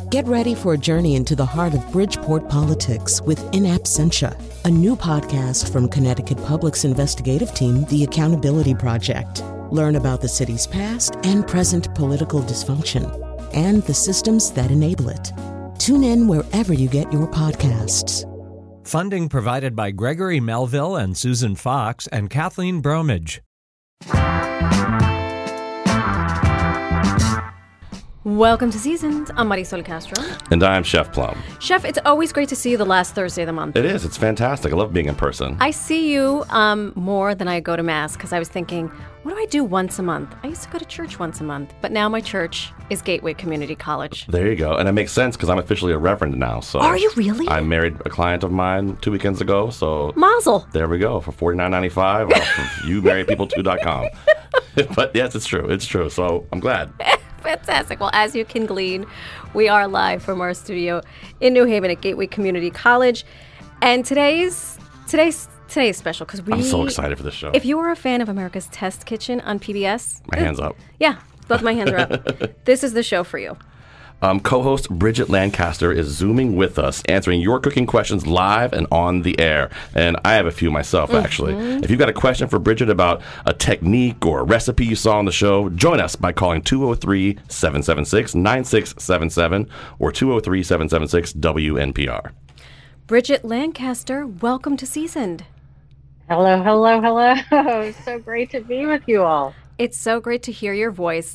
Get ready for a journey into the heart of Bridgeport politics with In Absentia, a new podcast from Connecticut Public's investigative team, The Accountability Project. Learn about the city's past and present political dysfunction and the systems that enable it. Tune in wherever you get your podcasts. Funding provided by Gregory Melville and Susan Fox and Kathleen Bromage. Welcome to Seasoned. I'm Marisol Castro. And I'm Chef Plum. Chef, it's always great to see you the last Thursday of the month. It is. It's fantastic. I love being in person. I see you more than I go to Mass because I was thinking, what do I do once a month? I used to go to church once a month, but now my church is Gateway Community College. There you go. And it makes sense because I'm officially a reverend now. So are you really? I married a client of mine 2 weekends ago. So Mazel. There we go. For $49.95 off of youmarriedpeople2.com. But yes, it's true. It's true. So I'm glad. Fantastic. Well, as you can glean, we are live from our studio in New Haven at Gateway Community College. And today's special because I'm so excited for this show. If you are a fan of America's Test Kitchen on PBS, my hands up. Yeah, both my hands are up. This is the show for you. Co-host Bridget Lancaster is Zooming with us, answering your cooking questions live and on the air. And I have a few myself, actually. If you've got a question for Bridget about a technique or a recipe you saw on the show, join us by calling 203-776-9677 or 203-776-WNPR. Bridget Lancaster, welcome to Seasoned. Hello, hello, hello. So great to be with you all. It's so great to hear your voice.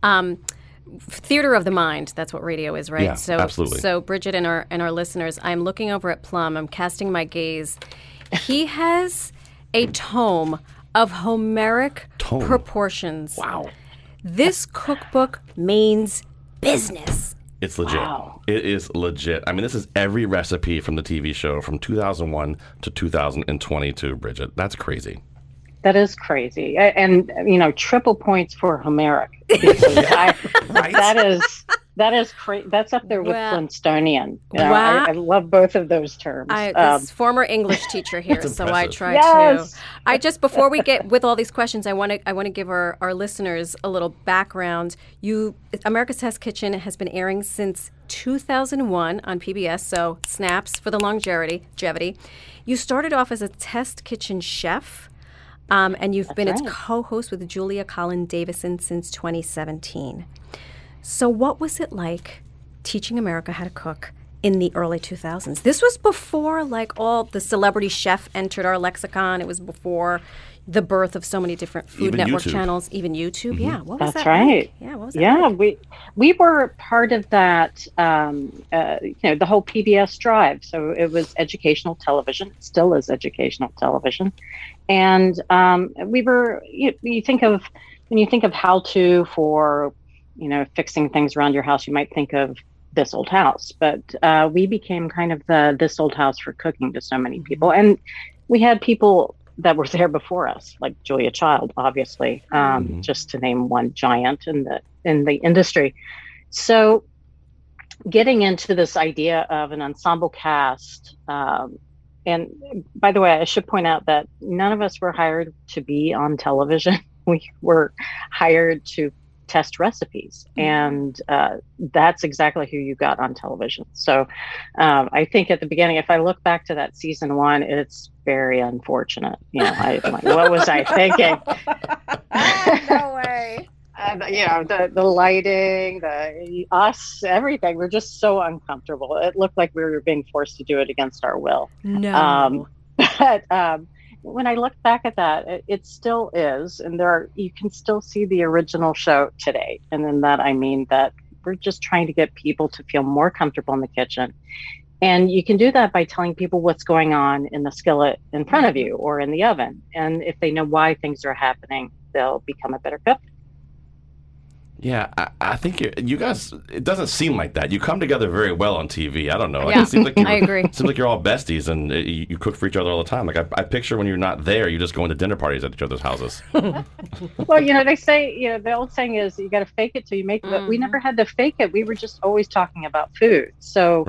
Theater of the mind, that's what radio is, right? Yeah, absolutely. So Bridget and our listeners, I'm looking over at Plum, I'm casting my gaze. He has a tome of Homeric proportions. Wow. This cookbook means business. It's legit. Wow. It is legit. I mean, this is every recipe from the TV show from 2001 to 2022, Bridget. That's crazy. That is crazy. And, triple points for Homeric. Right? That is crazy. That's up there with Flintstonian. Wow. I love both of those terms. This former English teacher here, so I try to. I just, before we get with all these questions, I want to give our listeners a little background. America's Test Kitchen has been airing since 2001 on PBS, so snaps for the longevity. You started off as a test kitchen chef. And you've been its co-host with Julia Collin Davison since 2017. So what was it like teaching America how to cook in the early 2000s? This was before all the celebrity chef entered our lexicon. It was before the birth of so many different Food Network channels, even YouTube. Mm-hmm. Yeah, what was that like? Yeah, what was that like? we were part of that, the whole PBS drive. So it was educational television. It still is educational television. And we were, when you think of how to for, fixing things around your house, you might think of This Old House. But we became kind of the This Old House for cooking to so many people. And we had people that were there before us, like Julia Child, obviously, just to name one giant in the industry. So getting into this idea of an ensemble cast, and by the way, I should point out that none of us were hired to be on television. We were hired to test recipes, and that's exactly who you got on television. So I think at the beginning, if I look back to that season 1, it's very unfortunate. What was I thinking? No way. The lighting, us, everything. We're just so uncomfortable. It looked like we were being forced to do it against our will. No. But when I look back at that, it still is. And you can still see the original show today. And in that, I mean that we're just trying to get people to feel more comfortable in the kitchen. And you can do that by telling people what's going on in the skillet in front of you or in the oven. And if they know why things are happening, they'll become a better cook. Yeah, I think you guys, it doesn't seem like that. You come together very well on TV. I don't know. Yeah, it seems like I agree. It seems like you're all besties and you cook for each other all the time. Like I picture when you're not there, you just go into dinner parties at each other's houses. Well, they say, the old saying is you got to fake it till you make it. But we never had to fake it. We were just always talking about food. So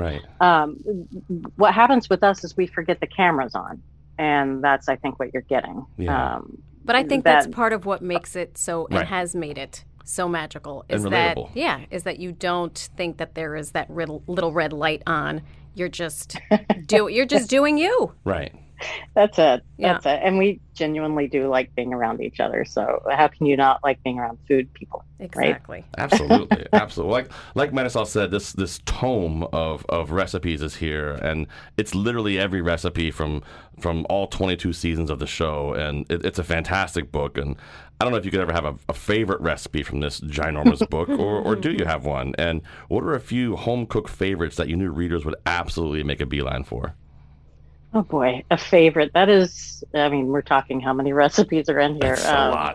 what happens with us is we forget the camera's on. And that's, I think, what you're getting. Yeah. But I think that's part of what makes it so, and has made it so magical and is relatable. is that you don't think that there is that little red light on. You're just doing you. Right. That's it. Yeah. That's it. And we genuinely do like being around each other. So how can you not like being around food people? Exactly. Right? Absolutely. Absolutely. Like Marisol said, this tome of recipes is here, and it's literally every recipe from all 22 seasons of the show, and it's a fantastic book. And I don't know if you could ever have a favorite recipe from this ginormous book, or do you have one? And what are a few home-cooked favorites that you knew readers would absolutely make a beeline for? Oh boy, a favorite. That is, I mean, we're talking how many recipes are in here. It's a lot.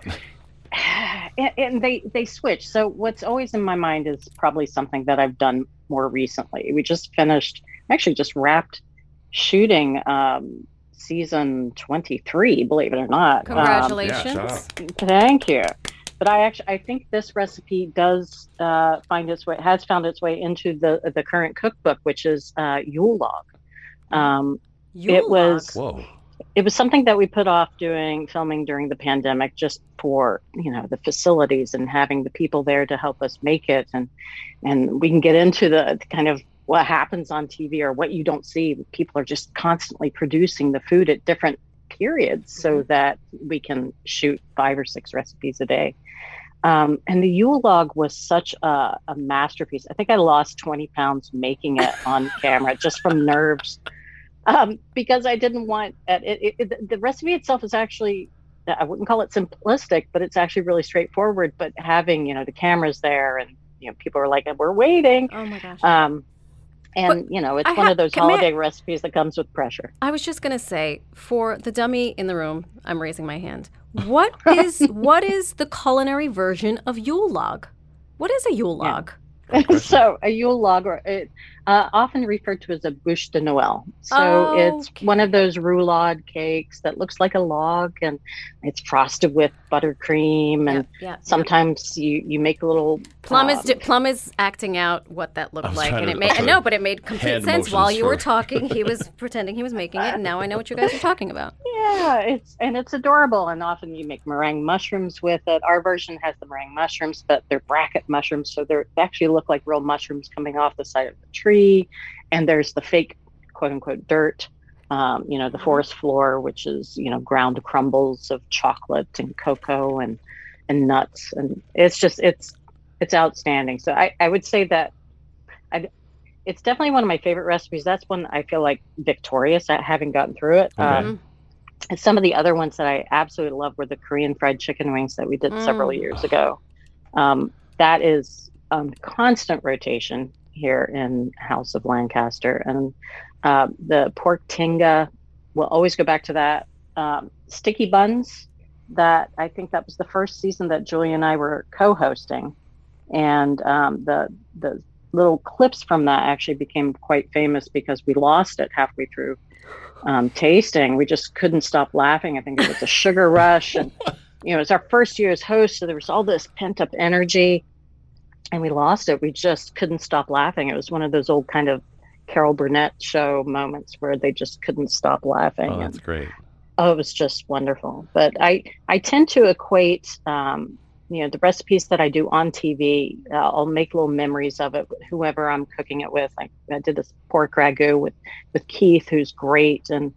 And they switch. So what's always in my mind is probably something that I've done more recently. We just wrapped shooting season 23, believe it or not. Congratulations. Thank you. But I think this recipe does has found its way into the current cookbook, which is Yule log. It was something that we put off filming during the pandemic, just for the facilities and having the people there to help us make it, and we can get into the kind of what happens on TV or what you don't see. People are just constantly producing the food at different periods so that we can shoot 5 or 6 recipes a day. And the Yule log was such a masterpiece. I think I lost 20 pounds making it on camera just from nerves. Because I didn't want the recipe itself is actually, I wouldn't call it simplistic, but it's actually really straightforward. But having the cameras there, and people are like, we're waiting. Oh my gosh. It's one of those holiday recipes that comes with pressure. I was just gonna say, for the dummy in the room, I'm raising my hand. What is the culinary version of Yule log? What is a Yule log? So a Yule log, or often referred to as a bûche de Noël. So it's one of those roulade cakes that looks like a log, and it's frosted with buttercream, and sometimes you make a little. Plum is acting out what that looked like, and it made complete sense while you were talking. He was pretending he was making it, and now I know what you guys are talking about. Yeah, it's adorable, and often you make meringue mushrooms with it. Our version has the meringue mushrooms, but they're bracket mushrooms, so they actually look like real mushrooms coming off the side of the tree. And there's the fake, quote unquote, dirt, the forest floor, which is ground crumbles of chocolate and cocoa and nuts, and it's outstanding. So I would say that it's definitely one of my favorite recipes. That's one I feel like victorious at having gotten through it. And some of the other ones that I absolutely love were the Korean fried chicken wings that we did several years ago. That is constant rotation here in House of Lancaster, and the pork tinga, we'll always go back to that. Sticky buns, that I think that was the first season that Julie and I were co-hosting, and the little clips from that actually became quite famous because we lost it halfway through tasting. We just couldn't stop laughing. I think it was a sugar rush, and it was our first year as host, so there was all this pent-up energy, and we lost it. We just couldn't stop laughing. It was one of those old kind of Carol Burnett show moments where they just couldn't stop laughing. Oh, that's great. Oh, it was just wonderful. But I tend to equate, the recipes that I do on TV. I'll make little memories of it with whoever I'm cooking it with. I did this pork ragu with Keith, who's great, and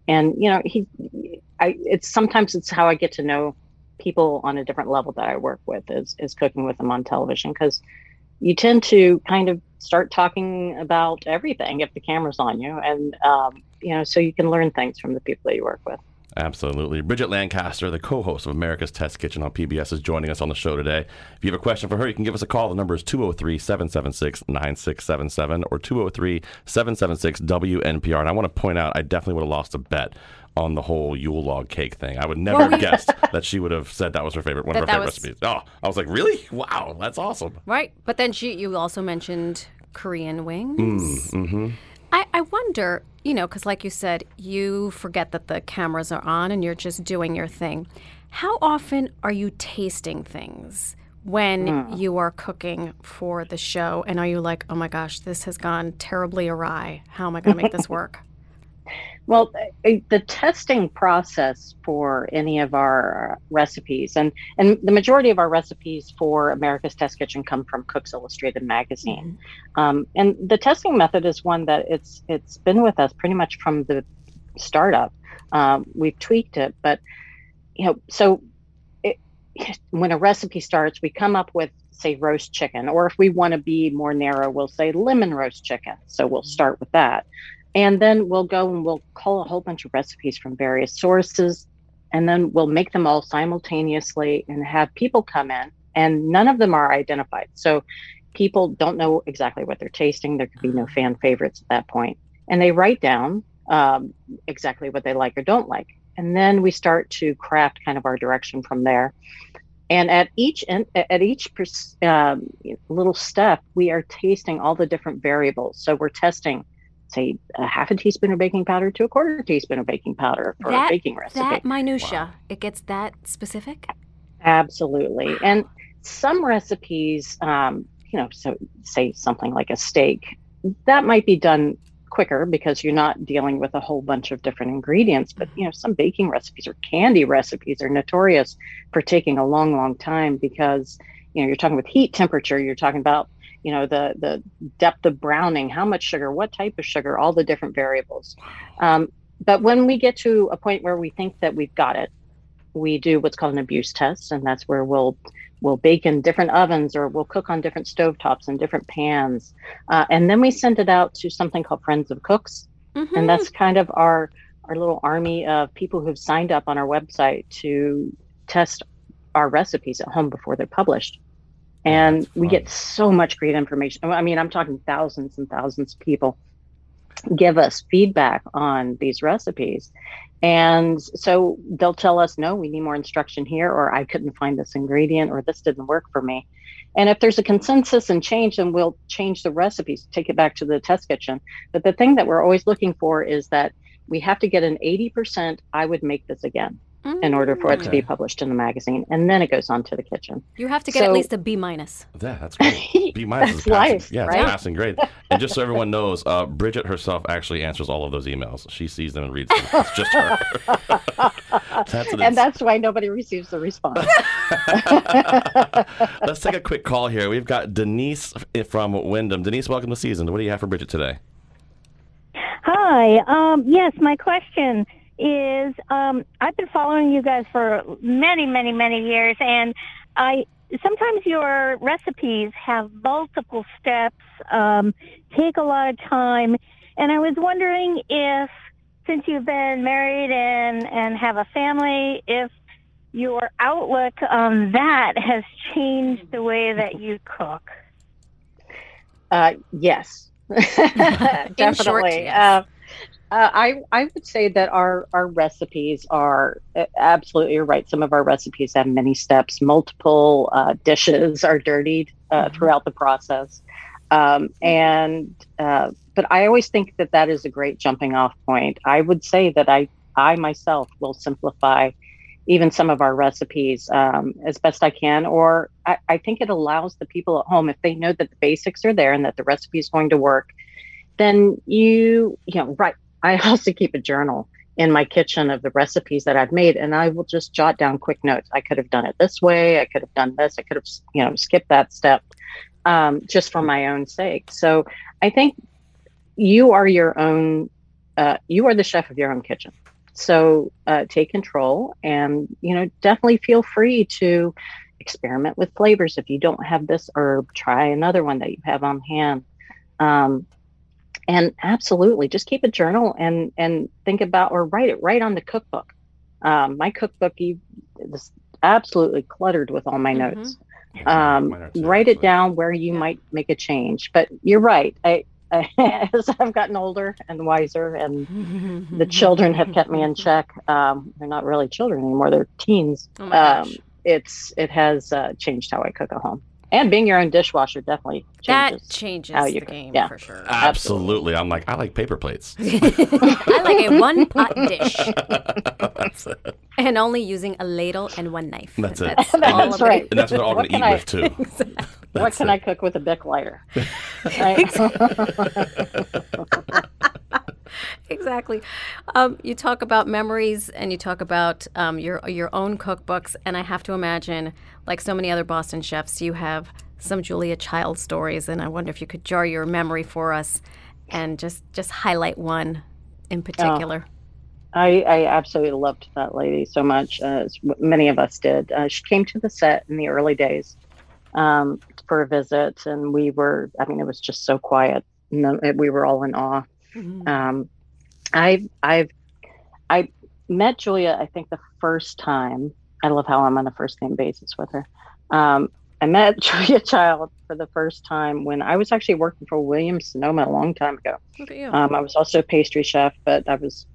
it's how I get to know people on a different level that I work with is cooking with them on television, because you tend to kind of start talking about everything if the camera's on you, and so you can learn things from the people that you work with. Absolutely. Bridget Lancaster, the co-host of America's Test Kitchen on PBS, is joining us on the show today. If you have a question for her, you can give us a call. The number is 203-776-9677 or 203-776-WNPR. And I want to point out, I definitely would have lost a bet on the whole Yule log cake thing. I would never have guessed that she would have said that was her favorite, one of her favorite recipes. Oh, I was like, really? Wow, that's awesome. Right. But then you also mentioned Korean wings. Mm-hmm. I wonder, because like you said, you forget that the cameras are on and you're just doing your thing. How often are you tasting things when you are cooking for the show? And are you like, oh my gosh, this has gone terribly awry. How am I going to make this work? Well, the testing process for any of our recipes, and the majority of our recipes for America's Test Kitchen come from Cooks Illustrated magazine. And the testing method is one that it's been with us pretty much from the startup. We've tweaked it, but so when a recipe starts, we come up with, say, roast chicken, or if we want to be more narrow, we'll say lemon roast chicken. So we'll start with that. And then we'll go and we'll call a whole bunch of recipes from various sources, and then we'll make them all simultaneously and have people come in, and none of them are identified. So people don't know exactly what they're tasting. There could be no fan favorites at that point. And they write down exactly what they like or don't like. And then we start to craft kind of our direction from there. And at each little step, we are tasting all the different variables. So we're testing, say, a half a teaspoon of baking powder to a quarter teaspoon of baking powder for a baking recipe. That minutia, it gets that specific? Absolutely. And some recipes, so say something like a steak, that might be done quicker because you're not dealing with a whole bunch of different ingredients. But, some baking recipes or candy recipes are notorious for taking a long, long time because, you're talking with heat temperature, you're talking about the depth of browning, how much sugar, what type of sugar, all the different variables. But when we get to a point where we think that we've got it, we do what's called an abuse test. And that's where we'll bake in different ovens, or we'll cook on different stovetops and different pans. And then we send it out to something called Friends of Cooks. Mm-hmm. And that's kind of our little army of people who've signed up on our website to test our recipes at home before they're published. And we get so much great information. I mean, I'm talking thousands and thousands of people give us feedback on these recipes. And so they'll tell us, no, we need more instruction here, or I couldn't find this ingredient, or this didn't work for me. And if there's a consensus and change, then we'll change the recipes, take it back to the test kitchen. But the thing that we're always looking for is that we have to get an 80%, I would make this again, in order for it to be published in the magazine. And then it goes on to the kitchen. You have to get at least a B-. Yeah, that's great. B- is passing. Life, yeah, right? It's passing grade. And just so everyone knows, Bridget herself actually answers all of those emails. She sees them and reads them. It's just her. That's why nobody receives the response. Let's take a quick call here. We've got Denise from Wyndham. Denise, welcome to Seasoned. What do you have for Bridget today? Hi. Yes, my question is, I've been following you guys for many, many, many years, and sometimes your recipes have multiple steps, take a lot of time, and I was wondering if, since you've been married and have a family, if your outlook on that has changed the way that you cook. Yes, definitely. In short, yes. I would say that our recipes are absolutely, you're right. Some of our recipes have many steps, multiple dishes are dirtied throughout the process. But I always think that is a great jumping off point. I would say that I myself will simplify even some of our recipes as best I can, or I think it allows the people at home, if they know that the basics are there and that the recipe is going to work, then right. I also keep a journal in my kitchen of the recipes that I've made, and I will just jot down quick notes. I could have done it this way. I could have done this. I could have, skipped that step just for my own sake. So I think you are your own, you are the chef of your own kitchen. So take control and, definitely feel free to experiment with flavors. If you don't have this herb, try another one that you have on hand. And absolutely, just keep a journal and think about, or write it right on the cookbook. My cookbook is absolutely cluttered with all my notes. Write it down where you might make a change. But you're right. As I've gotten older and wiser, and the children have kept me in check. They're not really children anymore; they're teens. Oh my gosh. It has changed how I cook at home. And being your own dishwasher definitely changes. That changes how you the cook. game, Yeah. for sure. Absolutely. I like paper plates. I like a one-pot dish. That's it. And only using a ladle and one knife. That's it. That's right. And that's what they're all going to eat with, too. Exactly. What can I cook with a Bic lighter? Right? Exactly. Exactly. You talk about memories and you talk about your own cookbooks, and I have to imagine, like so many other Boston chefs, you have some Julia Child stories, and I wonder if you could jar your memory for us and just highlight one in particular. I absolutely loved that lady so much, as many of us did. She came to the set in the early days for a visit, and it was just so quiet. We were all in awe. Mm-hmm. I met Julia, I think the first time. I love how I'm on a first name basis with her. I met Julia Child for the first time when I was actually working for Williams Sonoma a long time ago. Look at you. I was also a pastry chef, but I was,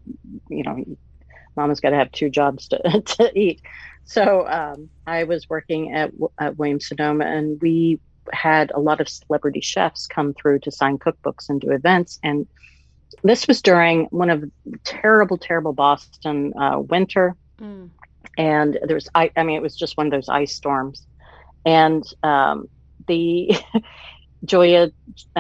mama's got to have two jobs to eat. So I was working at Williams Sonoma, and we had a lot of celebrity chefs come through to sign cookbooks and do events. And this was during one of the terrible, terrible Boston winter. Mm. And it was just one of those ice storms. And the Julia,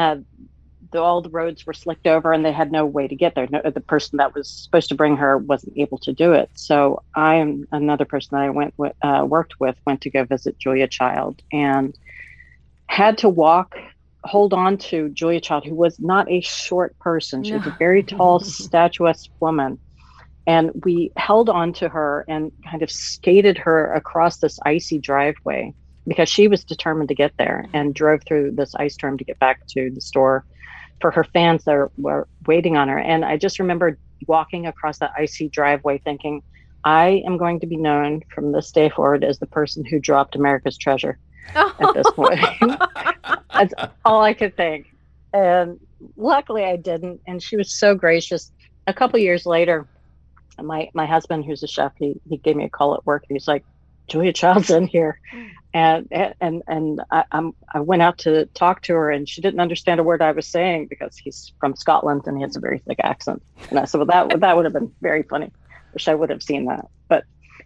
all the roads were slicked over, and they had no way to get there. The person that was supposed to bring her wasn't able to do it. So another person that I worked with went to go visit Julia Child, and had to hold on to Julia Child, who was not a short person. She was a very tall, statuesque woman. And we held on to her and kind of skated her across this icy driveway, because she was determined to get there, and drove through this ice storm to get back to the store for her fans that were waiting on her. And I just remember walking across that icy driveway thinking, I am going to be known from this day forward as the person who dropped America's treasure at this point. That's all I could think. And luckily I didn't. And she was so gracious. A couple years later, my husband, who's a chef, he gave me a call at work, and he's like, Julia Child's in here. And I went out to talk to her, and she didn't understand a word I was saying, because he's from Scotland and he has a very thick accent. And I said, well, that would have been very funny. Wish I would have seen that. But,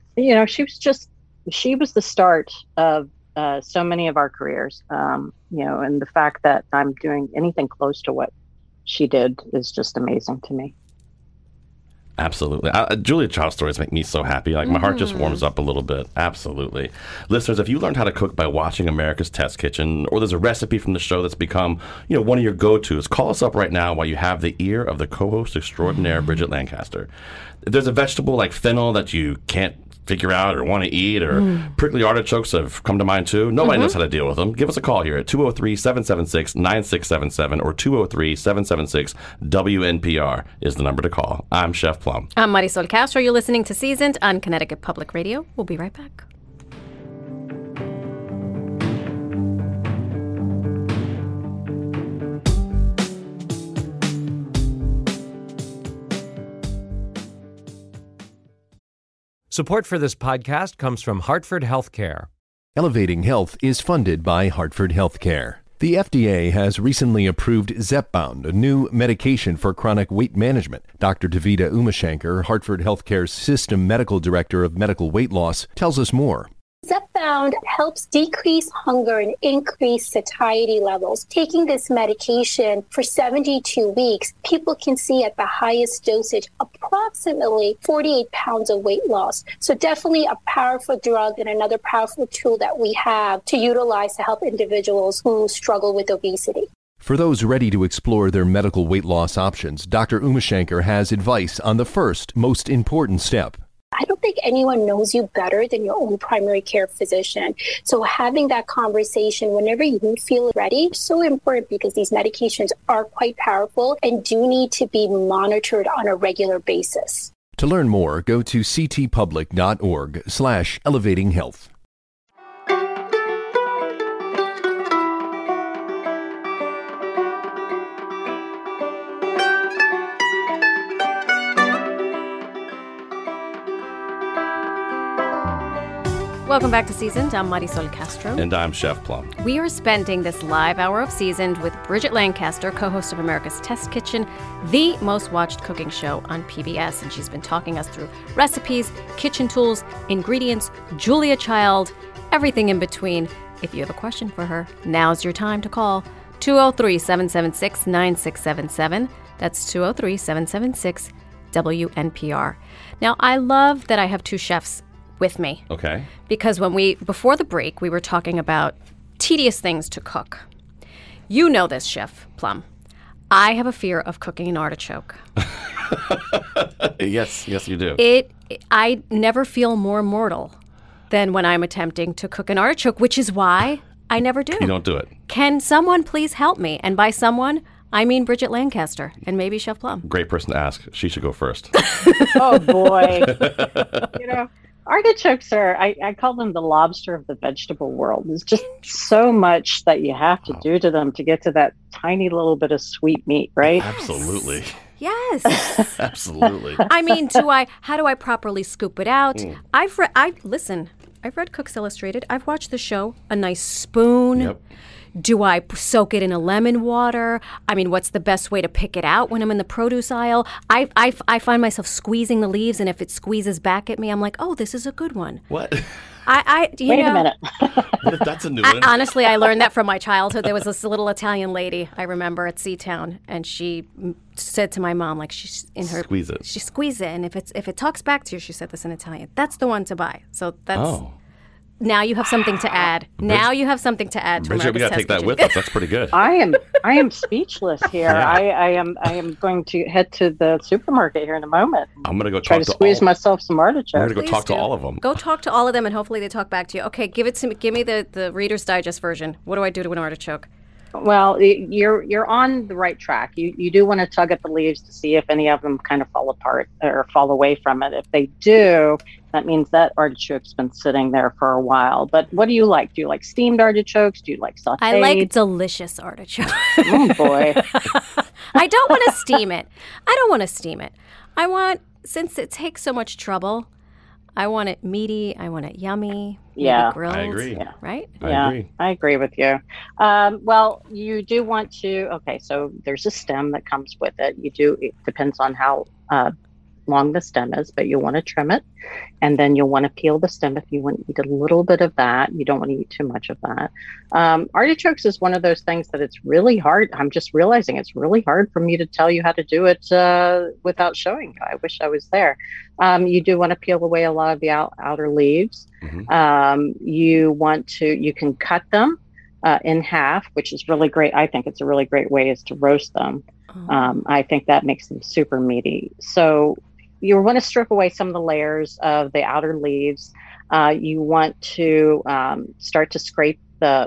she was the start of so many of our careers, and the fact that I'm doing anything close to what she did is just amazing to me. Absolutely. Julia Child stories make me so happy. Like, my heart just warms up a little bit. Absolutely. Listeners, if you learned how to cook by watching America's Test Kitchen, or there's a recipe from the show that's become, one of your go-tos, call us up right now while you have the ear of the co-host extraordinaire, Bridget Lancaster. If there's a vegetable like fennel that you can't figure out or want to eat, or prickly artichokes have come to mind too, nobody knows how to deal with them. Give us a call here at 203-776-9677 or 203-776-WNPR is the number to call. I'm Chef Plum. I'm Marisol Castro. You're listening to Seasoned on Connecticut Public Radio. We'll be right back. Support for this podcast comes from Hartford Healthcare. Elevating Health is funded by Hartford Healthcare. The FDA has recently approved Zepbound, a new medication for chronic weight management. Dr. Davida Umashankar, Hartford Healthcare's System Medical Director of Medical Weight Loss, tells us more. Zepbound helps decrease hunger and increase satiety levels. Taking this medication for 72 weeks, people can see at the highest dosage approximately 48 pounds of weight loss. So definitely a powerful drug and another powerful tool that we have to utilize to help individuals who struggle with obesity. For those ready to explore their medical weight loss options, Dr. Umashankar has advice on the first, most important step. I don't think anyone knows you better than your own primary care physician. So having that conversation whenever you feel ready is so important, because these medications are quite powerful and do need to be monitored on a regular basis. To learn more, go to ctpublic.org/elevatinghealth. Welcome back to Seasoned. I'm Marisol Castro. And I'm Chef Plum. We are spending this live hour of Seasoned with Bridget Lancaster, co-host of America's Test Kitchen, the most watched cooking show on PBS. And she's been talking us through recipes, kitchen tools, ingredients, Julia Child, everything in between. If you have a question for her, now's your time to call 203-776-9677. That's 203-776-9677. WNPR. Now, I love that I have two chefs with me. Okay. Because before the break, we were talking about tedious things to cook. You know this, Chef Plum. I have a fear of cooking an artichoke. Yes, you do. I never feel more mortal than when I'm attempting to cook an artichoke, which is why I never do. You don't do it. Can someone please help me? And by someone, I mean Bridget Lancaster and maybe Chef Plum. Great person to ask. She should go first. Oh, boy. Artichokes I call them the lobster of the vegetable world. There's just so much that you have to do to them to get to that tiny little bit of sweet meat, right? Absolutely. Yes. Absolutely. I mean, how do I properly scoop it out? I've read Cooks Illustrated. I've watched the show. A nice spoon. Yep. Do I soak it in a lemon water? I mean, what's the best way to pick it out when I'm in the produce aisle? I find myself squeezing the leaves, and if it squeezes back at me, I'm like, oh, this is a good one. What? Wait a minute. That's a new one. Honestly, I learned that from my childhood. There was this little Italian lady I remember at Seatown, and she said to my mom, like she's in her Squeeze it. She squeezed it, and if it talks back to you, she said this in Italian. That's the one to buy. So that's. Oh. Now you have something to add. Now you have something to add to Bridget, we got to take that with us. That's pretty good. I am speechless here. Yeah. I am going to head to the supermarket here in a moment. I'm going to go try to squeeze myself some artichokes. I'm going to go talk to all of them. Go talk to all of them, and hopefully they talk back to you. Okay, give me the Reader's Digest version. What do I do to an artichoke? Well, you're on the right track. You do want to tug at the leaves to see if any of them kind of fall apart or fall away from it. If they do, that means that artichoke's been sitting there for a while. But what do you like? Do you like steamed artichokes? Do you like sauteed? I like delicious artichoke. Oh, boy. I don't want to steam it. I want, since it takes so much trouble, I want it meaty. I want it yummy. Yeah, grilled. I agree. Yeah. Right? I agree with you. Well, you do want to. Okay, so there's a stem that comes with it. It depends on how long the stem is, but you'll want to trim it, and then you'll want to peel the stem if you want to eat a little bit of that. You don't want to eat too much of that. Artichokes is one of those things that it's really hard. I'm just realizing it's really hard for me to tell you how to do it without showing you. I wish I was there. You do want to peel away a lot of the outer leaves. Mm-hmm. You can cut them in half, which is really great. I think it's a really great way is to roast them. I think that makes them super meaty. So you want to strip away some of the layers of the outer leaves. You want to start to scrape the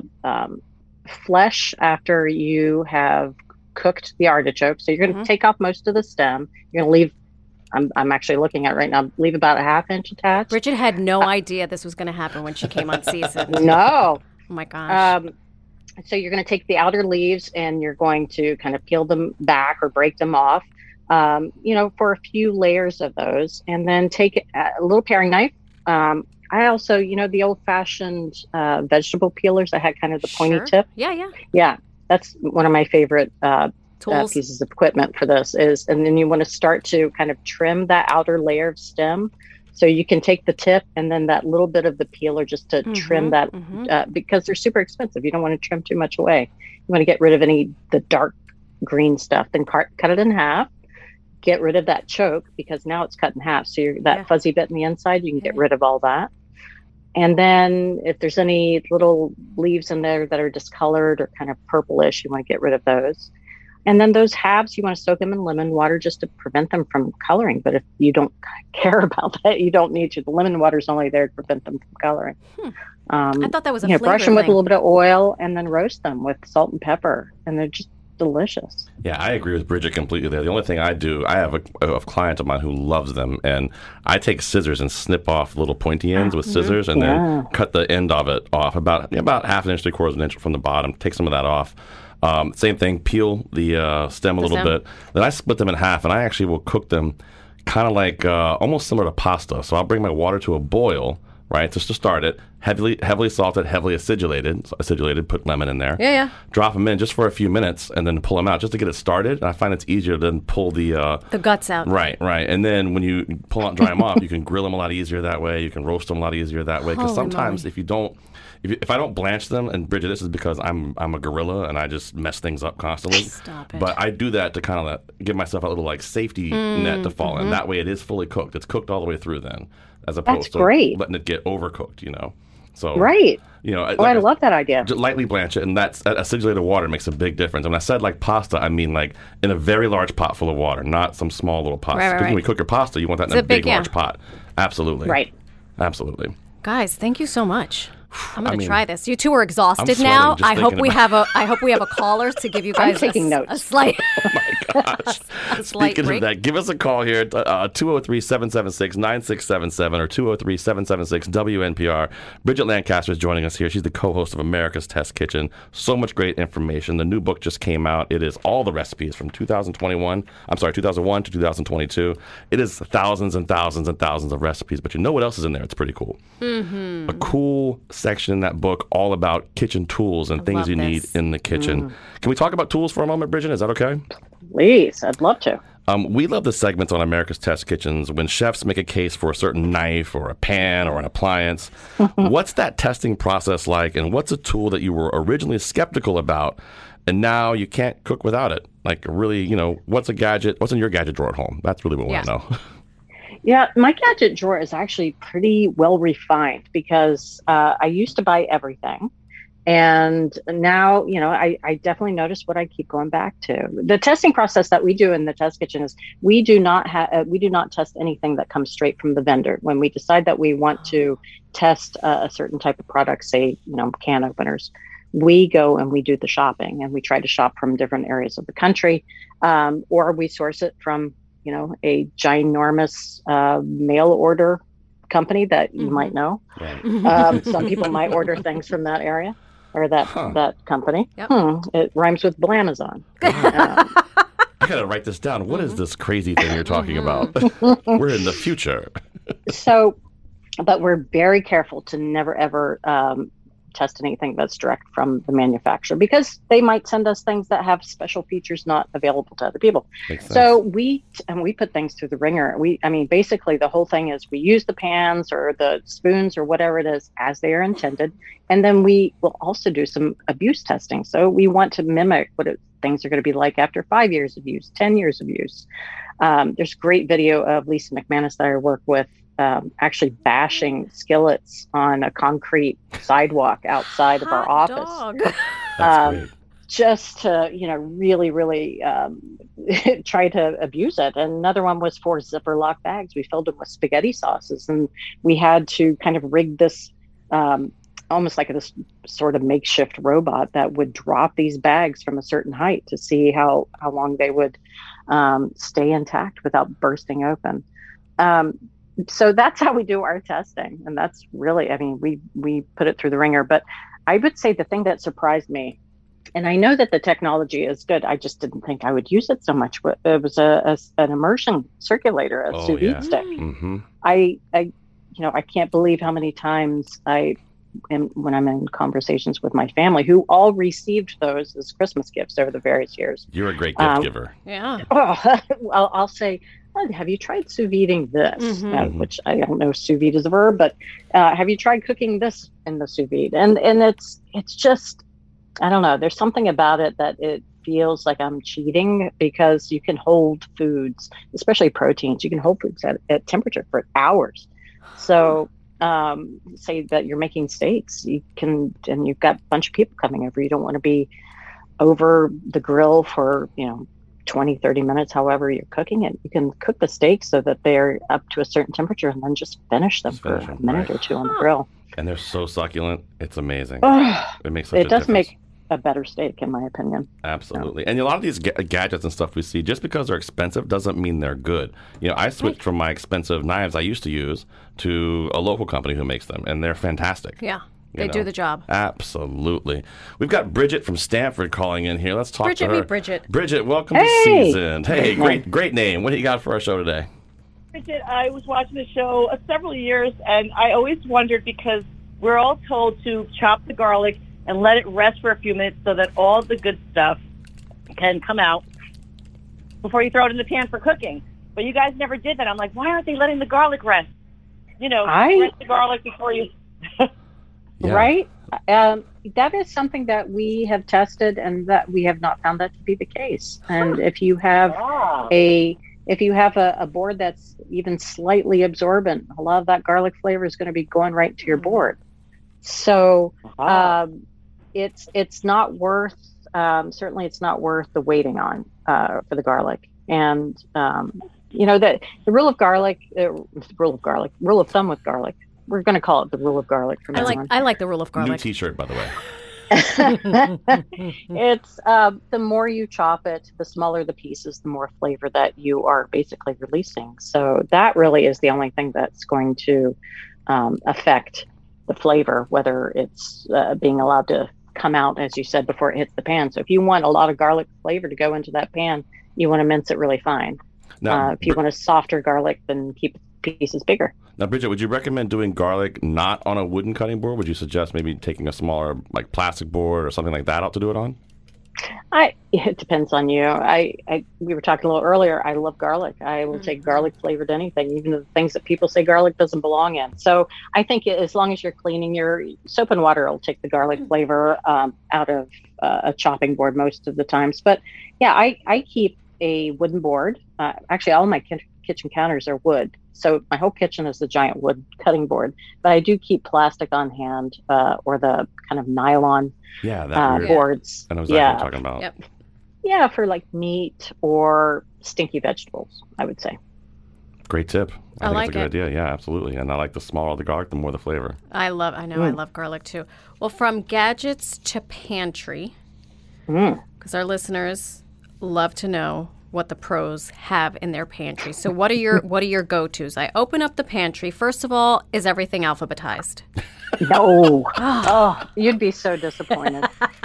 flesh after you have cooked the artichoke. So you're going to take off most of the stem. You're going to leave, I'm actually looking at it right now, leave about a ½ inch attached. Bridget had no idea this was going to happen when she came on season. No. Oh my gosh. So you're going to take the outer leaves and you're going to kind of peel them back or break them off, for a few layers of those, and then take a little paring knife. I also, the old-fashioned vegetable peelers that had kind of the pointy tip. Yeah. That's one of my favorite pieces of equipment for this and then you want to start to kind of trim that outer layer of stem. So you can take the tip and then that little bit of the peeler just to trim that because they're super expensive. You don't want to trim too much away. You want to get rid of the dark green stuff. Then cut it in half. Get rid of that choke because now it's cut in half. So that fuzzy bit in the inside, you can get rid of all that. And then if there's any little leaves in there that are discolored or kind of purplish, you want to get rid of those. And then those halves, you want to soak them in lemon water just to prevent them from coloring. But if you don't care about that, you don't need to. The lemon water is only there to prevent them from coloring. I thought that was a flavor brush them with a thing. little bit of oil and then roast them with salt and pepper. And they're just delicious. Yeah, I agree with Bridget completely there. The only thing I do, I have a client of mine who loves them, and I take scissors and snip off little pointy ends with scissors and then cut the end of it off about ½ an inch, 3/4 of an inch from the bottom, take some of that off. Same thing, peel the stem a little bit. Then I split them in half, and I actually will cook them kind of like almost similar to pasta. So I'll bring my water to a boil, right, just to start it, heavily salted, heavily acidulated. So acidulated, put lemon in there. Yeah. Drop them in just for a few minutes, and then pull them out just to get it started. And I find it's easier than pull the guts out. Right. And then when you pull out and dry them off, you can grill them a lot easier that way. You can roast them a lot easier that way. Because sometimes if you don't, if I don't blanch them, and Bridget, this is because I'm a gorilla and I just mess things up constantly. Stop it. But I do that to kind of give myself a little like safety net to fall in. That way it is fully cooked. It's cooked all the way through then, as opposed to letting it get overcooked, So, right. I love that idea. Just lightly blanch it, and that acidulated water makes a big difference. And when I said like pasta, I mean like in a very large pot full of water, not some small little pot. Because when you cook your pasta, you want that in a big large pot. Absolutely. Right. Absolutely. Guys, thank you so much. I'm going to try this. You two are exhausted I'm now. I hope we have a caller to give you guys I'm taking notes. A slight. Oh my gosh. Speaking of that, give us a call here at 203-776-9677 or 203-776-WNPR. Bridget Lancaster is joining us here. She's the co-host of America's Test Kitchen. So much great information. The new book just came out. It is all the recipes from 2001 to 2022. It is thousands and thousands and thousands of recipes, but you know what else is in there? It's pretty cool. A cool section in that book all about kitchen tools and things you need in the kitchen. Can we talk about tools for a moment, Bridget? Is that okay? Please, I'd love to. We love the segments on America's Test Kitchens when chefs make a case for a certain knife or a pan or an appliance. What's that testing process like, and what's a tool that you were originally skeptical about and now you can't cook without it? Like really, what's in your gadget drawer at home? That's really what we want to know. Yeah, my gadget drawer is actually pretty well refined because I used to buy everything. And now, I definitely notice what I keep going back to. The testing process that we do in the test kitchen is we do not test anything that comes straight from the vendor. When we decide that we want to test a certain type of product, say, can openers, we go and we do the shopping, and we try to shop from different areas of the country, or we source it from a ginormous mail order company that you might know. Right. Some people might order things from that area or that company. Yep. It rhymes with Blamazon. I gotta write this down. What is this crazy thing you're talking about? We're in the future. But we're very careful to never ever test anything that's direct from the manufacturer, because they might send us things that have special features not available to other people. So we put things through the ringer. Basically the whole thing is we use the pans or the spoons or whatever it is as they are intended. And then we will also do some abuse testing. So we want to mimic what things are going to be like after 5 years of use, 10 years of use. There's great video of Lisa McManus that I work with, actually bashing skillets on a concrete sidewalk outside of our office. Just to, really, really try to abuse it. And another one was 4 zipper lock bags. We filled them with spaghetti sauces, and we had to kind of rig this almost like this sort of makeshift robot that would drop these bags from a certain height to see how long they would stay intact without bursting open. So that's how we do our testing. And that's really, we put it through the ringer. But I would say the thing that surprised me, and I know that the technology is good, I just didn't think I would use it so much. It was an immersion circulator, a sous vide stick. Mm-hmm. I can't believe how many times when I'm in conversations with my family, who all received those as Christmas gifts over the various years. You're a great gift giver. Yeah. I'll say, have you tried sous videing this? Which I don't know, sous vide is a verb, but have you tried cooking this in the sous vide? And it's just, I don't know. There's something about it that it feels like I'm cheating, because you can hold foods, especially proteins. You can hold foods at temperature for hours. So say that you're making steaks, you can, and you've got a bunch of people coming over. You don't want to be over the grill for 20, 30 minutes, however you're cooking it. You can cook the steaks so that they're up to a certain temperature, and then just finish them for a minute or two on the grill. And they're so succulent. It's amazing. It makes such a difference. Make a better steak, in my opinion. Absolutely. And a lot of these gadgets and stuff we see, just because they're expensive doesn't mean they're good. I switched from my expensive knives I used to use to a local company who makes them, and they're fantastic. Yeah. They do the job. Absolutely. We've got Bridget from Stanford calling in here. Let's talk to her. Bridget. Bridget, welcome to Seasoned. Hey, great name. What do you got for our show today? Bridget, I was watching the show several years, and I always wondered, because we're all told to chop the garlic and let it rest for a few minutes so that all the good stuff can come out before you throw it in the pan for cooking. But you guys never did that. I'm like, why aren't they letting the garlic rest? Rest the garlic before you... Yeah. Right? That is something that we have tested, and that we have not found that to be the case. And if you have a board that's even slightly absorbent, a lot of that garlic flavor is going to be going right to your board. So it's not worth, certainly it's not worth the waiting on for the garlic. And the rule of thumb with garlic. We're going to call it the rule of garlic from now on. I like the rule of garlic. New T-shirt, by the way. It's the more you chop it, the smaller the pieces, the more flavor that you are basically releasing. So that really is the only thing that's going to affect the flavor, whether it's being allowed to come out, as you said, before it hits the pan. So if you want a lot of garlic flavor to go into that pan, you want to mince it really fine. Now, if you want a softer garlic, then keep pieces bigger. Now, Bridget, would you recommend doing garlic not on a wooden cutting board? Would you suggest maybe taking a smaller, like plastic board or something like that out to do it on? It depends on you. We were talking a little earlier. I love garlic. I will take garlic flavored anything, even the things that people say garlic doesn't belong in. So I think as long as you're cleaning, your soap and water will take the garlic flavor out of a chopping board most of the times. But yeah, I keep a wooden board. Actually, all my kitchen counters are wood. So my whole kitchen is the giant wood cutting board, but I do keep plastic on hand or the kind of nylon boards. I know exactly what you're talking about. Yep. Yeah, for like meat or stinky vegetables, I would say. Great tip. I think like it's a good idea. Yeah, absolutely. And I like the smaller the garlic, the more the flavor. I love garlic too. Well, from gadgets to pantry, because our listeners love to know what the pros have in their pantry. So what are your go-tos? I open up the pantry. First of all, is everything alphabetized? No. You'd be so disappointed.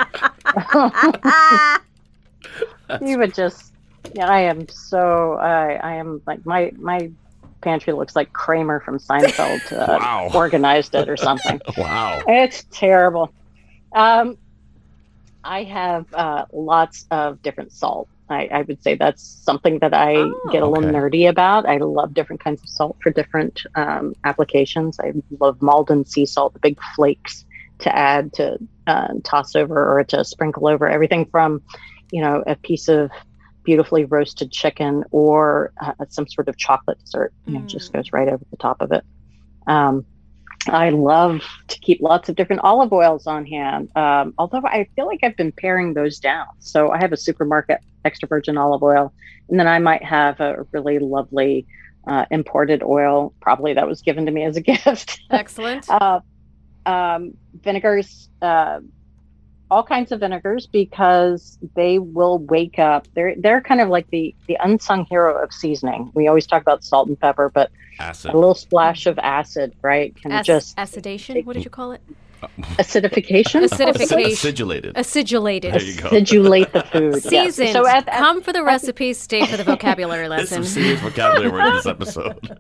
You would just, I am like, my pantry looks like Kramer from Seinfeld organized it or something. Wow. It's terrible. I have lots of different salt. I would say that's something that I get a little nerdy about. I love different kinds of salt for different applications. I love Maldon sea salt, the big flakes to add to toss over or to sprinkle over everything from, a piece of beautifully roasted chicken or some sort of chocolate dessert. Just goes right over the top of it. I love to keep lots of different olive oils on hand, although I feel like I've been paring those down. So I have a supermarket extra virgin olive oil, and then I might have a really lovely imported oil, probably that was given to me as a gift. Excellent. Vinegars, all kinds of vinegars, because they will wake up. They're kind of like the unsung hero of seasoning. We always talk about salt and pepper, but acid. A little splash of acid, right? Can just acidation. What did you call it? Acidification. Acidulated. Acidulated. There you go. Acidulate the food. Seasoned. Yes. So come for the recipes, stay for the vocabulary lesson. There's some serious vocabulary word in this episode.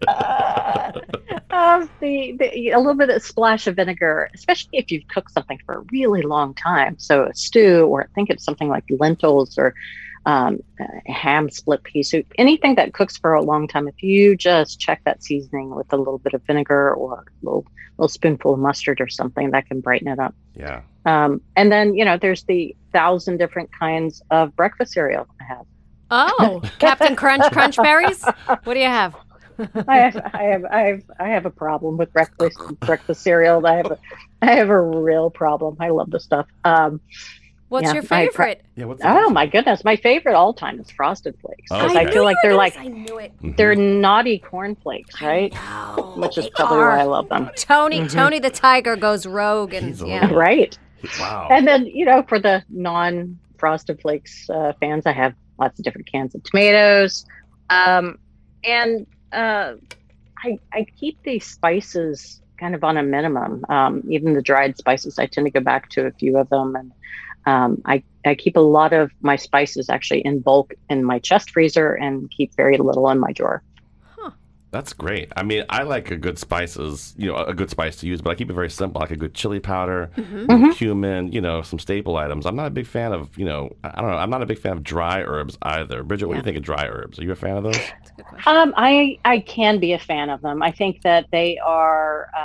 A little bit of splash of vinegar, especially if you've cooked something for a really long time. So a stew, or think of something like lentils or ham split pea soup, anything that cooks for a long time. If you just check that seasoning with a little bit of vinegar or a little spoonful of mustard or something, that can brighten it up. Yeah. And then, there's the 1,000 different kinds of breakfast cereal I have. Oh, Captain Crunch Berries? What do you have? I have a problem with breakfast cereal. I have a real problem. I love the stuff. What's your favorite? My goodness, my favorite all time is Frosted Flakes, because I feel like they're I knew it. They're naughty cornflakes, right? Which is probably why I love them. Tony the Tiger goes rogue, and right. Wow. And then for the non-Frosted Flakes fans, I have lots of different cans of tomatoes, and I keep these spices kind of on a minimum. Even the dried spices, I tend to go back to a few of them, and I keep a lot of my spices actually in bulk in my chest freezer and keep very little in my drawer. That's great. I mean, I like a good spices, a good spice to use, but I keep it very simple, like a good chili powder, cumin, some staple items. I'm not a big fan of, I don't know, I'm not a big fan of dry herbs either. Bridget, what do you think of dry herbs? Are you a fan of those? That's a good question. I can be a fan of them. I think that they are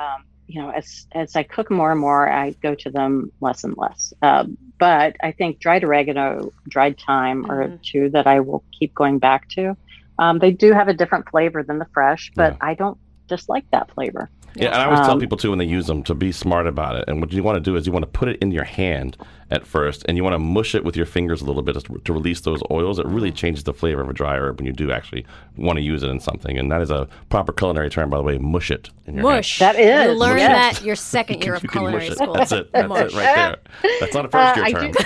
as I cook more and more, I go to them less and less. But I think dried oregano, dried thyme are two that I will keep going back to. They do have a different flavor than the fresh, but I don't dislike that flavor. Yeah, and I always tell people, too, when they use them, to be smart about it. And what you want to do is you want to put it in your hand at first, and you want to mush it with your fingers a little bit to release those oils. It really changes the flavor of a dry herb when you do actually want to use it in something. And that is a proper culinary term, by the way, mush it in your hand. That is. You learned that your second year of culinary school. That's it. That's it right there. That's not a first-year term.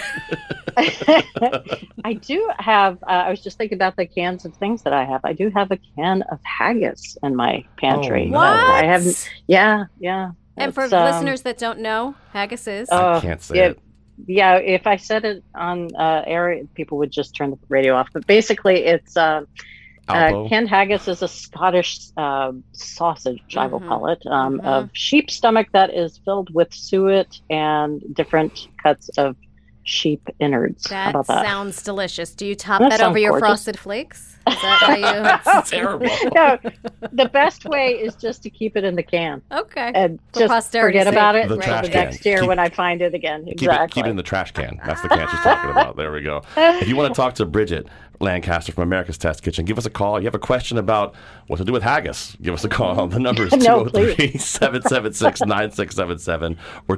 I do have, I was just thinking about the cans of things that I have. I do have a can of haggis in my pantry. What? I haven't, yeah. And for listeners that don't know, haggis is? I can't say it. Yeah, if I said it on air, people would just turn the radio off. But basically, it's canned haggis is a Scottish sausage, I will call it, of sheep stomach that is filled with suet and different cuts of sheep innards. How about that? Sounds delicious. Do you top that over your Frosted Flakes? Is that how you? That's terrible. No, the best way is just to keep it in the can. Okay. And For just forget about it The until trash the next can. year when I find it again. Exactly. Keep it in the trash can. That's the can she's talking about. There we go. If you want to talk to Bridget Lancaster from America's Test Kitchen, give us a call. You have a question about what to do with haggis, give us a call. The number is 203-776-9677 or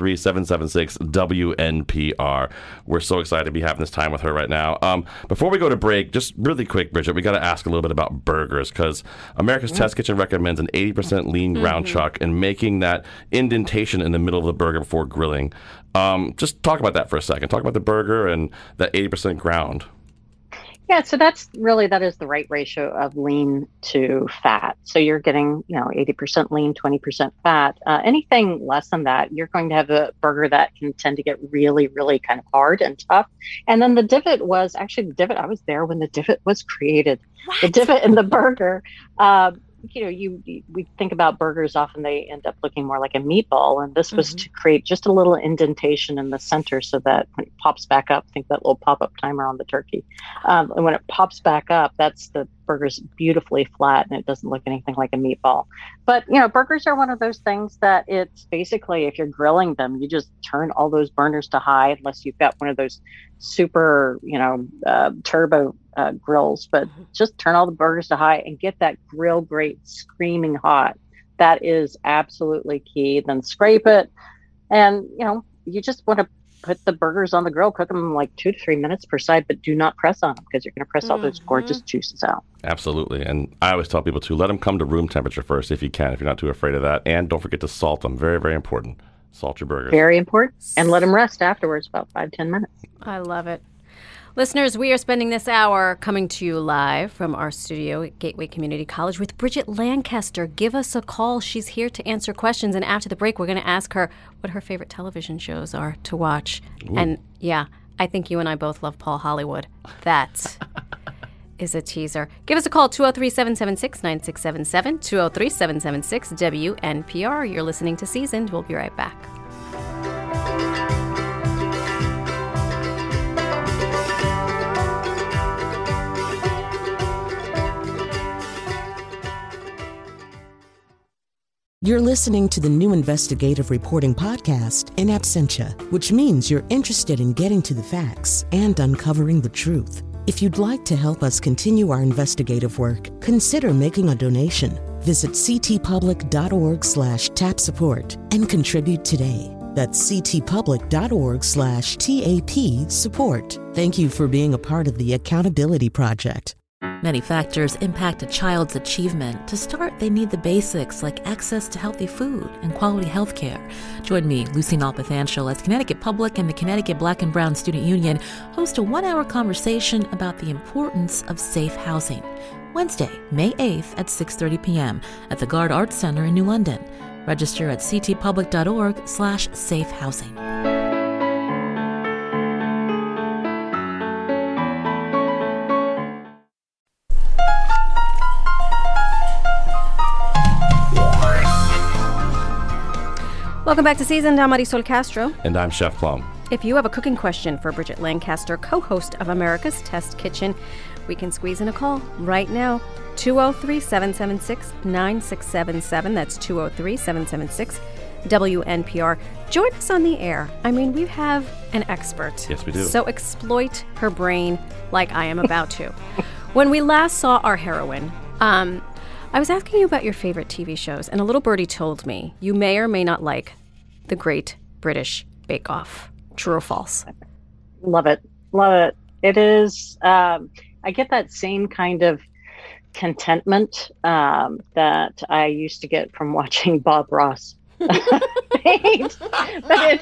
203-776-WNPR. We're so excited to be having this time with her right now. Before we go to break, just really quick, Bridget, we got to ask a little bit about burgers, because America's Test Kitchen recommends an 80% lean ground chuck and making that indentation in the middle of the burger before grilling. Just talk about that for a second. Talk about the burger and that 80% ground. Yeah, so that is the right ratio of lean to fat. So you're getting, 80% lean, 20% fat. Anything less than that, you're going to have a burger that can tend to get really, really kind of hard and tough. And then the divot, I was there when the divot was created. What? The divot in the burger, we think about burgers, often they end up looking more like a meatball. And this was to create just a little indentation in the center so that when it pops back up, think that little pop-up timer on the turkey. And when it pops back up, that's the burger's beautifully flat and it doesn't look anything like a meatball. But, burgers are one of those things that it's basically, if you're grilling them, you just turn all those burners to high, unless you've got one of those super, turbo grills, but just turn all the burgers to high and get that grill grate screaming hot. That is absolutely key. Then scrape it. And, you just want to put the burgers on the grill, cook them like 2 to 3 minutes per side, but do not press on them because you're going to press all those gorgeous juices out. Absolutely. And I always tell people to let them come to room temperature first if you can, if you're not too afraid of that. And don't forget to salt them. Very, very important. Salt your burgers. Very important. And let them rest afterwards, about 5-10 minutes. I love it. Listeners, we are spending this hour coming to you live from our studio at Gateway Community College with Bridget Lancaster. Give us a call. She's here to answer questions. And after the break, we're going to ask her what her favorite television shows are to watch. Ooh. And yeah, I think you and I both love Paul Hollywood. That is a teaser. Give us a call, 203-776-9677, 203-776-WNPR. You're listening to Seasoned. We'll be right back. You're listening to the new investigative reporting podcast, In Absentia, which means you're interested in getting to the facts and uncovering the truth. If you'd like to help us continue our investigative work, consider making a donation. Visit ctpublic.org/tap support and contribute today. That's ctpublic.org/TAP support. Thank you for being a part of the Accountability Project. Many factors impact a child's achievement. To start, they need the basics like access to healthy food and quality health care. Join me, Lucy Nalpathanchel, as Connecticut Public and the Connecticut Black and Brown Student Union host a 1-hour conversation about the importance of safe housing. Wednesday, May 8th at 6:30 p.m. at the Gard Arts Center in New London. Register at ctpublic.org/safehousing. Welcome back to Seasoned. I'm Marisol Castro. And I'm Chef Plum. If you have a cooking question for Bridget Lancaster, co-host of America's Test Kitchen, we can squeeze in a call right now. 203-776-9677. That's 203-776-WNPR. WNPR. Join us on the air. I mean, we have an expert. Yes, we do. So exploit her brain like I am about to. When we last saw our heroine, I was asking you about your favorite TV shows, and a little birdie told me you may or may not like The Great British Bake Off. True or false? Love it. Love it. It is, I get that same kind of contentment that I used to get from watching Bob Ross paint. But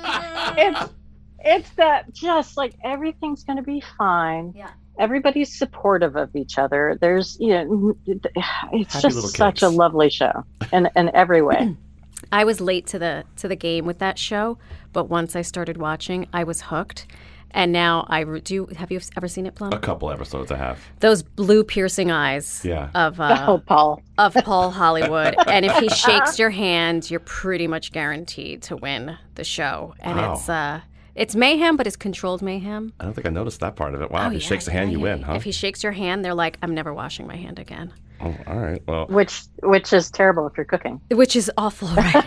it's that just like everything's going to be fine. Yeah. Everybody's supportive of each other. There's, it's Happy just such a lovely show in every way. I was late to the game with that show, but once I started watching, I was hooked. And now have you ever seen it, Plum? A couple episodes I have. Those blue piercing eyes of Paul Hollywood. And if he shakes your hand, you're pretty much guaranteed to win the show. And it's mayhem, but it's controlled mayhem. I don't think I noticed that part of it. Wow, if he shakes the hand, you win, huh? If he shakes your hand, they're like, I'm never washing my hand again. Oh, all right. Well, which is terrible if you're cooking. Which is awful, right?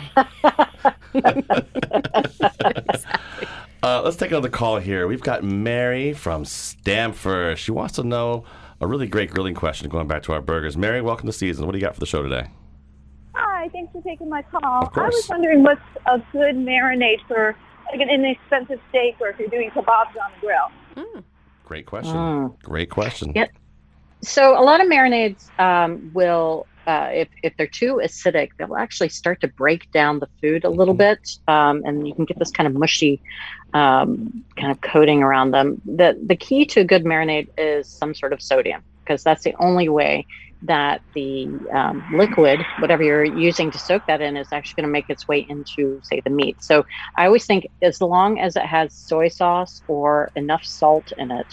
Exactly. Let's take another call here. We've got Mary from Stamford. She wants to know a really great grilling question going back to our burgers. Mary, welcome to Seasons. What do you got for the show today? Hi, thanks for taking my call. Of course. I was wondering what's a good marinade for like an inexpensive steak or if you're doing kebabs on the grill. Great question. Great question. Yep. So a lot of marinades will, if they're too acidic, they'll actually start to break down the food a little bit, and you can get this kind of mushy kind of coating around them. The key to a good marinade is some sort of sodium, because that's the only way that the liquid, whatever you're using to soak that in, is actually going to make its way into, say, the meat. So I always think as long as it has soy sauce or enough salt in it,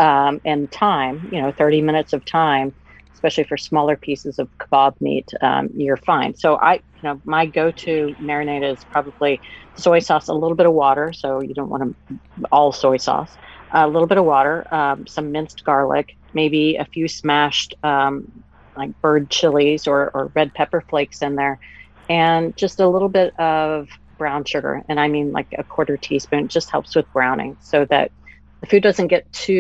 and time, 30 minutes of time, especially for smaller pieces of kebab meat, you're fine. So my go-to marinade is probably soy sauce, a little bit of water. So you don't want all soy sauce, a little bit of water, some minced garlic, maybe a few smashed, like bird chilies or red pepper flakes in there, and just a little bit of brown sugar. And I mean like a quarter teaspoon. It just helps with browning so that the food doesn't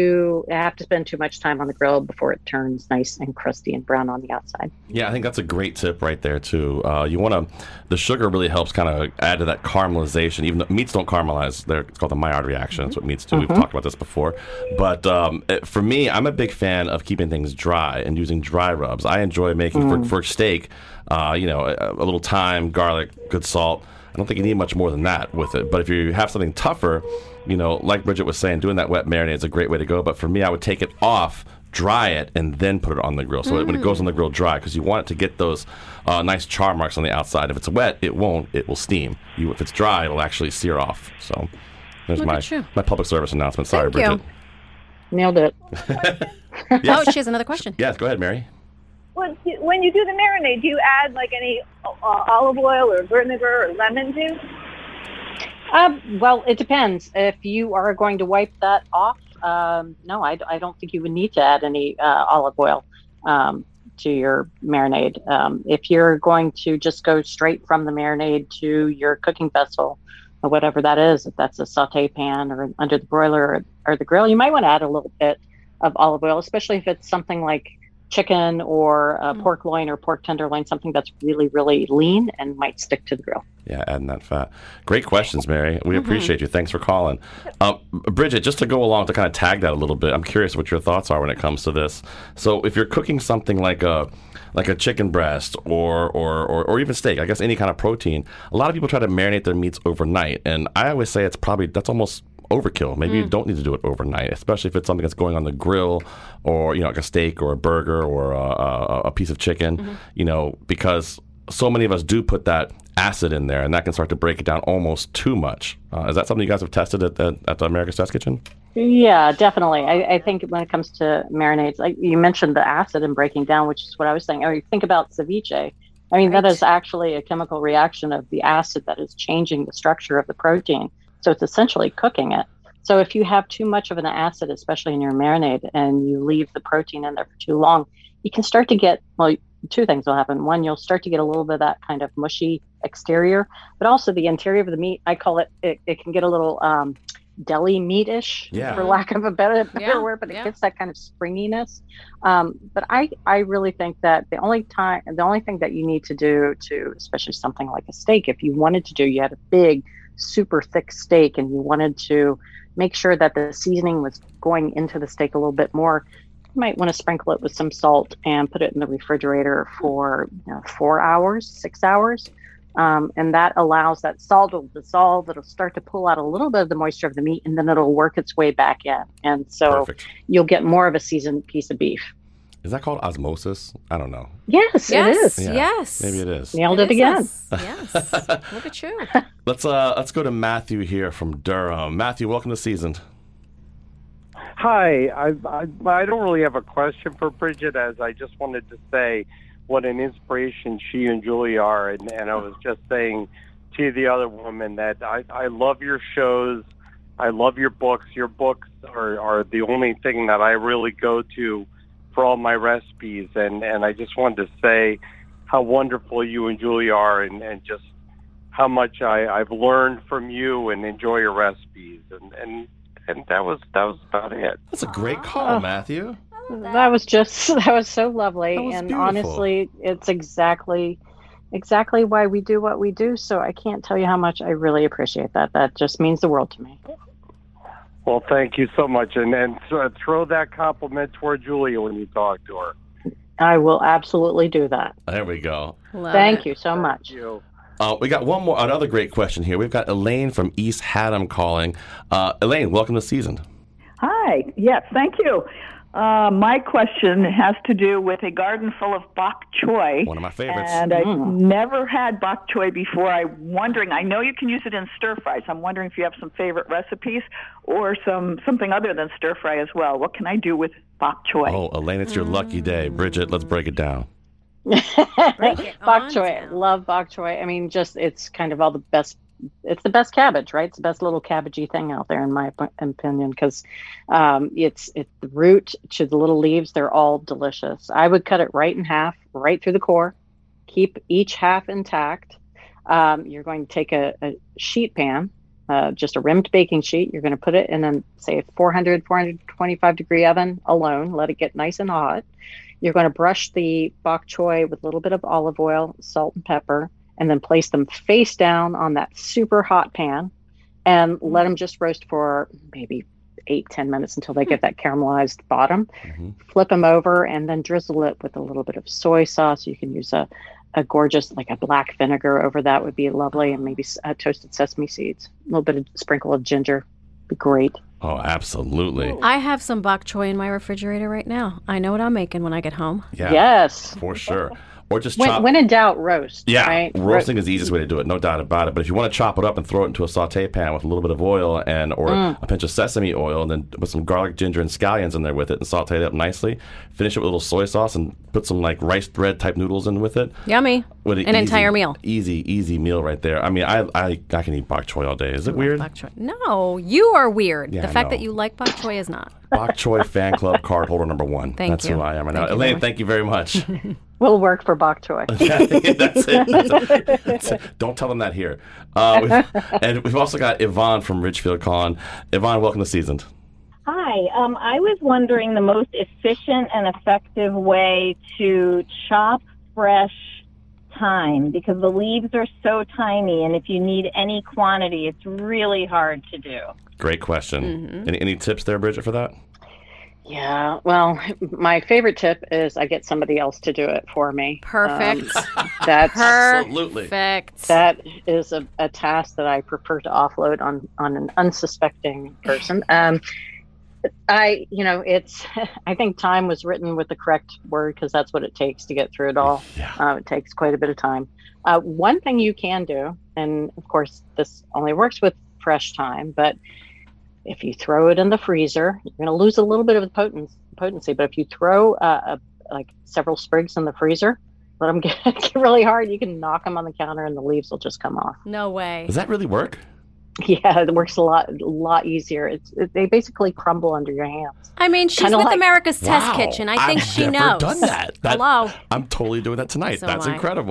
have to spend too much time on the grill before it turns nice and crusty and brown on the outside. Yeah, I think that's a great tip right there, too. The sugar really helps kind of add to that caramelization. Even though meats don't caramelize, it's called the Maillard reaction. That's what meats do. We've talked about this before. But for me, I'm a big fan of keeping things dry and using dry rubs. I enjoy making, for steak, a little thyme, garlic, good salt. I don't think you need much more than that with it. But if you have something tougher, like Bridget was saying, doing that wet marinade is a great way to go. But for me, I would take it off, dry it, and then put it on the grill. So when it goes on the grill dry, because you want it to get those nice char marks on the outside. If it's wet, it won't. It will steam. If it's dry, it'll actually sear off. So there's my public service announcement. Sorry, Bridget. Nailed it. Yes. Oh, she has another question. Yes, go ahead, Mary. When you do the marinade, do you add like any olive oil or vinegar or lemon juice? Well, it depends. If you are going to wipe that off, no, I don't think you would need to add any olive oil to your marinade. If you're going to just go straight from the marinade to your cooking vessel, or whatever that is, if that's a saute pan or under the broiler or the grill, you might want to add a little bit of olive oil, especially if it's something like chicken or pork loin or pork tenderloin, something that's really, really lean and might stick to the grill. Yeah, adding that fat. Great questions, Mary. We appreciate you. Thanks for calling. Bridget, just to go along to kind of tag that a little bit, I'm curious what your thoughts are when it comes to this. So if you're cooking something like a chicken breast or even steak, I guess any kind of protein, a lot of people try to marinate their meats overnight. And I always say that's almost overkill. Maybe you don't need to do it overnight, especially if it's something that's going on the grill or, like a steak or a burger or a piece of chicken, because so many of us do put that acid in there and that can start to break it down almost too much. Is that something you guys have tested at the America's Test Kitchen? Yeah, definitely. I think when it comes to marinades, like you mentioned the acid and breaking down, which is what I was saying. Or you think about ceviche. I mean, that is actually a chemical reaction of the acid that is changing the structure of the protein. So it's essentially cooking it. So if you have too much of an acid, especially in your marinade, and you leave the protein in there for too long, you can start to get, two things will happen. One, you'll start to get a little bit of that kind of mushy exterior, but also the interior of the meat. I call it can get a little deli meat-ish, for lack of a better word, but it gets that kind of springiness. But I really think that the only thing that you need to do to, especially something like a steak, if you wanted to do, you had a big, super thick steak and you wanted to make sure that the seasoning was going into the steak a little bit more, you might want to sprinkle it with some salt and put it in the refrigerator for 4 hours, 6 hours. And that allows that salt will dissolve. It'll start to pull out a little bit of the moisture of the meat, and then it'll work its way back in. And so you'll get more of a seasoned piece of beef. Is that called osmosis? I don't know. Yes, it is. Yeah, yes. Maybe it is. Nailed it again. Yes. Look at you. Let's go to Matthew here from Durham. Matthew, welcome to Seasoned. Hi. I don't really have a question for Bridget, as I just wanted to say what an inspiration she and Julie are. And I was just saying to the other woman that I love your shows. I love your books. Your books are the only thing that I really go to for all my recipes. And I just wanted to say how wonderful you and Julie are, and just how much I've learned from you and enjoy your recipes. And that was about it. That's a great call, Matthew. That was so lovely. And beautiful. Honestly, it's exactly why we do what we do. So I can't tell you how much I really appreciate that. That just means the world to me. Well, thank you so much. And throw that compliment toward Julia when you talk to her. I will absolutely do that. There we go. Thank you so much. Thank you. We got another great question here. We've got Elaine from East Haddam calling. Elaine, welcome to Seasoned. Hi. Yes, thank you. My question has to do with a garden full of bok choy. One of my favorites. And I've never had bok choy before. I'm wondering, I know you can use it in stir fries. I'm wondering if you have some favorite recipes or something other than stir fry as well. What can I do with bok choy? Oh, Elaine, it's your lucky day. Bridget, let's break it down. Bok choy. I love bok choy. I mean, it's kind of all the best. It's the best cabbage, right? It's the best little cabbagey thing out there, in my opinion, because it's the root to the little leaves. They're all delicious. I would cut it right in half, right through the core. Keep each half intact. You're going to take a sheet pan, just a rimmed baking sheet. You're going to put it in say 425 degree oven alone. Let it get nice and hot. You're going to brush the bok choy with a little bit of olive oil, salt, and pepper, and then place them face down on that super hot pan and let them just roast for maybe 8-10 minutes until they get that caramelized bottom. Flip them over and then drizzle it with a little bit of soy sauce. You can use a gorgeous, like a black vinegar over that would be lovely, and maybe toasted sesame seeds, a little bit of sprinkle of ginger. Be great. Oh, absolutely. I have some bok choy in my refrigerator right now. I know what I'm making when I get home. Yeah. Yes. For sure. Or just when in doubt, roast. Yeah, right? Roasting is the easiest way to do it, no doubt about it. But if you want to chop it up and throw it into a saute pan with a little bit of oil or a pinch of sesame oil, and then put some garlic, ginger, and scallions in there with it, and saute it up nicely. Finish it with a little soy sauce and put some like rice bread type noodles in with it. Yummy. With an entire meal. Easy meal right there. I mean, I can eat bok choy all day. Is it weird? Bok choy. No, you are weird. Yeah, the fact that you like bok choy is not. Bok choy fan club card holder number 1. That's who I am right now. Elaine, thank you very much. Will work for bok choy. That's it. Don't tell them that here. And we've also got Yvonne from Richfield calling. Yvonne, welcome to Seasoned. Hi. I was wondering the most efficient and effective way to chop fresh thyme, because the leaves are so tiny, and if you need any quantity, it's really hard to do. Great question. Any tips there, Bridget, for that? Yeah, well, my favorite tip is I get somebody else to do it for me. Perfect. That's absolutely perfect. That is a task that I prefer to offload on an unsuspecting person. I think time was written with the correct word, because that's what it takes to get through it all. Yeah. It takes quite a bit of time. One thing you can do, and of course this only works with fresh thyme, but if you throw it in the freezer, you're going to lose a little bit of the potency. But if you throw like several sprigs in the freezer, let them get really hard, you can knock them on the counter and the leaves will just come off. No way. Does that really work? Yeah, it works a lot easier. They basically crumble under your hands. I mean, she's with America's Test Kitchen. I think she knows. I've never done that. Hello. I'm totally doing that tonight. So That's am I. incredible.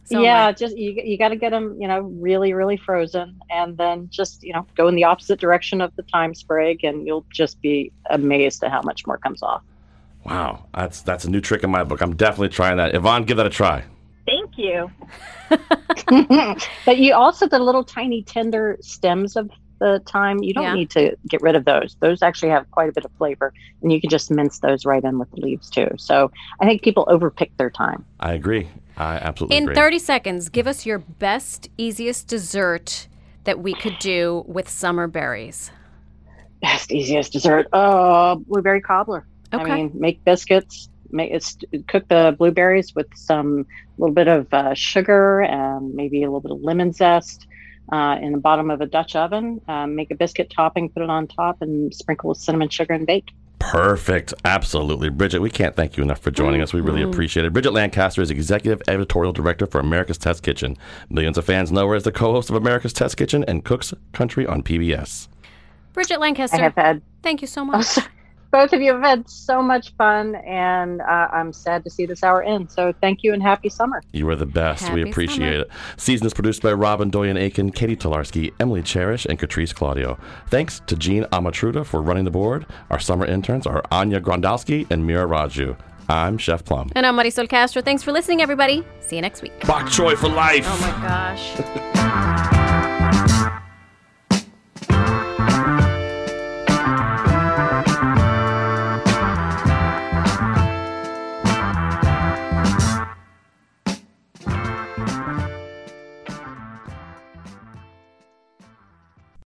So yeah, just you got to get them, really, really frozen, and then just, go in the opposite direction of the time sprig, and you'll just be amazed at how much more comes off. Wow, that's a new trick in my book. I'm definitely trying that. Yvonne, give that a try. Thank you. But you also, the little tiny tender stems of the thyme, you don't need to get rid of those. Those actually have quite a bit of flavor, and you can just mince those right in with the leaves too. So I think people overpick their thyme. I agree. I absolutely agree. In 30 seconds, give us your best, easiest dessert that we could do with summer berries. Best, easiest dessert? Blueberry cobbler. Okay. I mean, make biscuits. Cook the blueberries with some little bit of sugar and maybe a little bit of lemon zest in the bottom of a Dutch oven. Make a biscuit topping, put it on top, and sprinkle with cinnamon sugar and bake. Perfect. Absolutely. Bridget, we can't thank you enough for joining us. We really appreciate it. Bridget Lancaster is Executive Editorial Director for America's Test Kitchen. Millions of fans know her as the co-host of America's Test Kitchen and Cooks Country on PBS. Bridget Lancaster, thank you so much. Both of you have had so much fun, and I'm sad to see this hour end. So thank you and happy summer. You are the best. Happy we appreciate summer. it. Season is produced by Robin Doyen-Aiken, Katie Tolarski, Emily Cherish, and Catrice Claudio. Thanks to Jean Amatruda for running the board. Our summer interns are Anya Grondowski and Mira Raju. I'm Chef Plum. And I'm Marisol Castro. Thanks for listening, everybody. See you next week. Bok choy for life. Oh, my gosh.